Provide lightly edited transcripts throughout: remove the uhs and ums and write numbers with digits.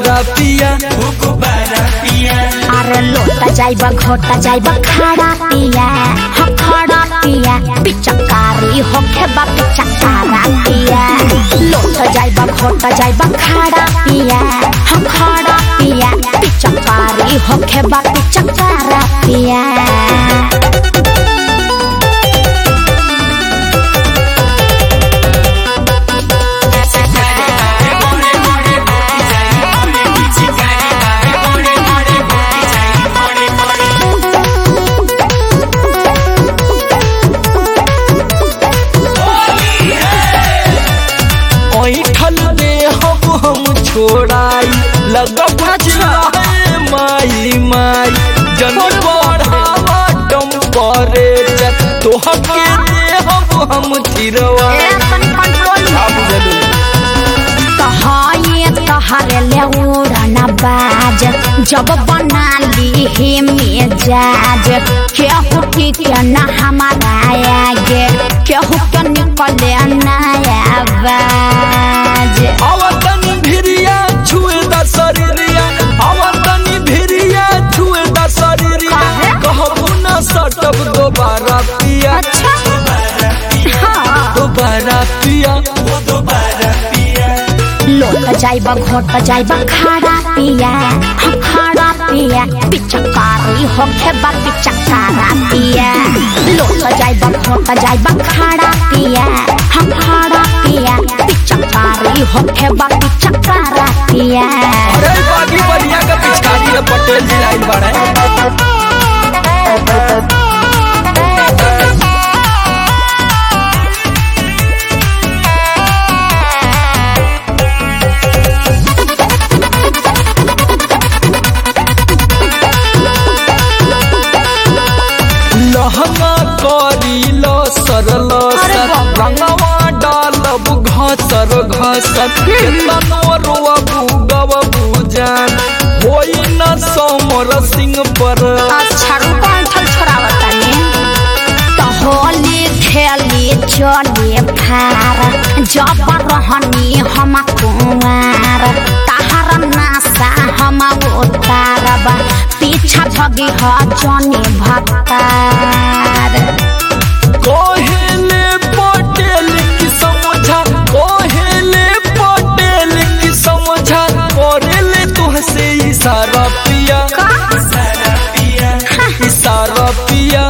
गुब्बारा पिया अरे लोटा जाइबा घोटा जाइबा खड़ा पिया हम खड़ा पिया पिचकारी होके बा पिचकारा पिया लोटा जाइबा घोटा जाइबा खड़ा पिया हम खड़ा पिया पिचकारी होके बा पिचकारा पिया छोड़ाई लगब माई माई जन बढ़ावा टेम्परेचर तोहके देहब हम चिरवा तोहरे ले उड़ना बाज जब बना ली मिजाज केहू ठीक न हमारा आगे केहू के निकले नया बाज आवतनी भिरिया छुए द शरीरिया आवतनी भिरिया छुए द शरीरिया कहबू न सटब दोबारा पिया दोबारा पिया लोटा जाइबा घोटा जाइबा खड़ा पिया हम खड़ा पिया पिचकारी होके बा पिचकारा पिया लोटा जाइबा घोटा जाइबा खड़ा पिया हम खड़ा पिया पिचकारी होके बा पिचकारा पिया अरे बागी बलिया का पिचकारी रे पटेल जी लाइन बाड़े लहंगा करीलो सरल रंगवा डालब घसर घसर केतनो रोबू गबू जान होई न समर सिंह पर होली खेली चले फार जब रहनी हम कुमार तहार नासा हम उतारब पीछा भगी ह जनी भक्तार कोहेले पटेल की समझा कोहेले पटेल की समझा करेले तुहसे इशारा पिया इशारा पिया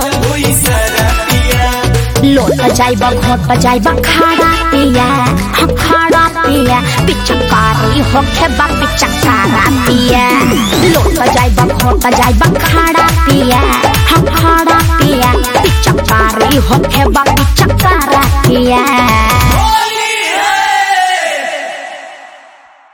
लोटा जाइबा घोटा जाइबा खड़ा पिया हम खड़ा पिया पिचकारी होके बा पिचकारा पिया लोटा जाइबा घोटा जाइबा खड़ा पिया हम खड़ा पिया पिचकारी होके बा